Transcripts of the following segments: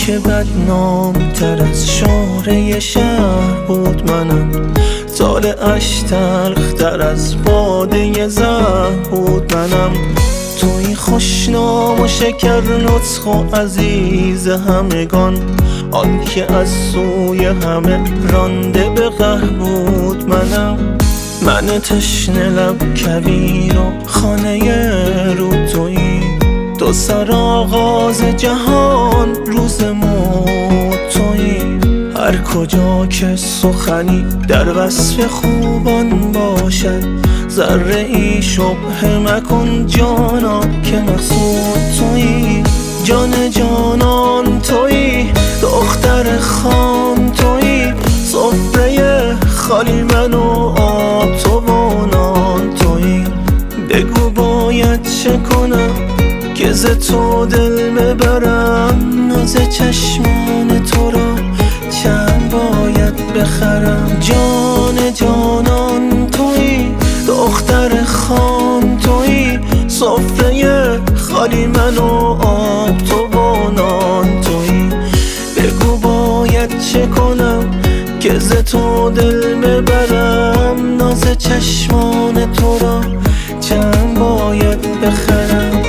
که بدنام تر از شهره شهر بود منم، طالعش تلخ تر از باده زهر بود منم. توی خوشنام و شکر نطق و عزیز همگان، آن که از سوی همه رانده به قهر بود منم. من تشنه لب کویر و خانه رو تویی، تو سر آغاز جهان روز موت تویی. هر کجا که سخنی در وصف خوبان باشد، ذره ای شبهه مکن جانا که مقصود تویی. جان جانان تویی، دختر خان تویی، سفره خالی من و آب تو و نان تویی. بگو باید چه کنم که ز تو دل ببرم، ناز چشمان تو را چند باید بخرم. جان جانان تویی، دختر خان تویی، سفره خالی من و آب تو و نان تویی. بگو باید چه کنم که ز تو دل ببرم، ناز چشمان تو را چند باید بخرم.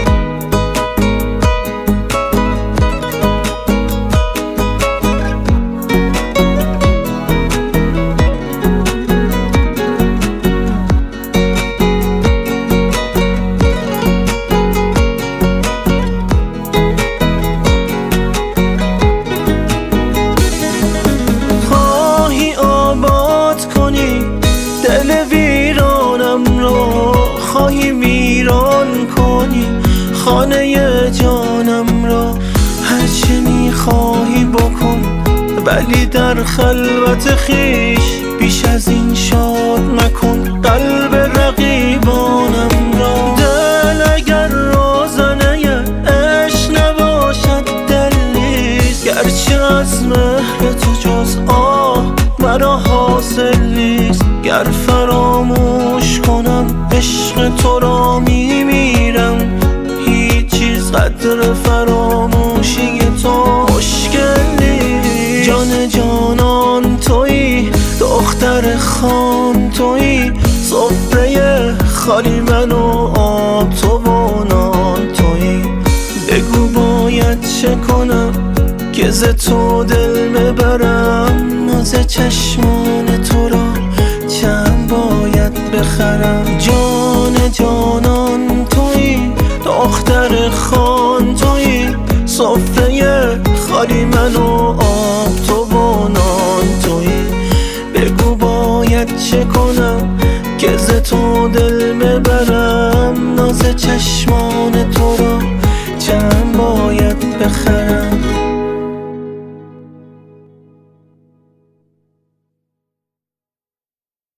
دل ویرانم رو خواهی ویران کنی، خانه جانم را هرچه میخواهی بکن، ولی در خلوت خیش بیش از این شاد مکن. قلب رقیبانم را دل اگر روزنه عشق نباشد دل نیست، گرچه از مهر تو جز آه مرا حاصل نیست. گر فراموش کنم عشق تو را میمیرم، هیچ چیز قدر فراموشی تو مشکل نیست. جان جانان تویی، دختر خان تویی، سفره خالی من و آب تو و نان تویی. بگو باید چه کنم که ز تو دل ببرم، ناز چشمان تو را چند باید بخرم. جان جانان تویی، دختر خان تویی، سفره خالی من و آب تو و نان تویی. بگو باید چه کنم که ز تو دل ببرم، ناز چشمان